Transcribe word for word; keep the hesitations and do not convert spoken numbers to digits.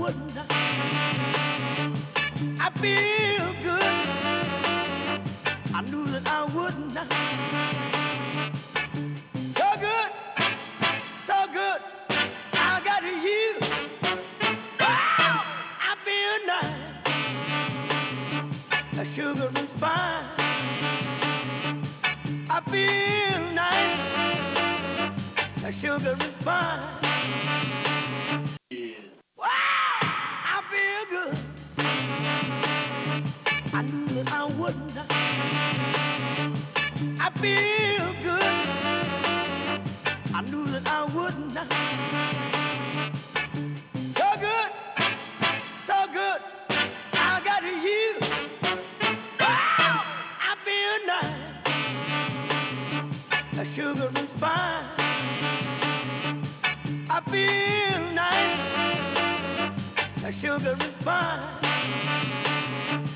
wouldn't. I feel good. I knew that I wouldn't. So good, so good. I got you. Oh, I feel nice. The sugar and spice. I feel nice. The sugar and spice. Wow, I feel good. I knew that I wouldn't. I feel good. I knew that I wouldn't. So good, so good. I got you. Wow, I feel nice. The sugar and spice. I feel nice. The sugar and spice.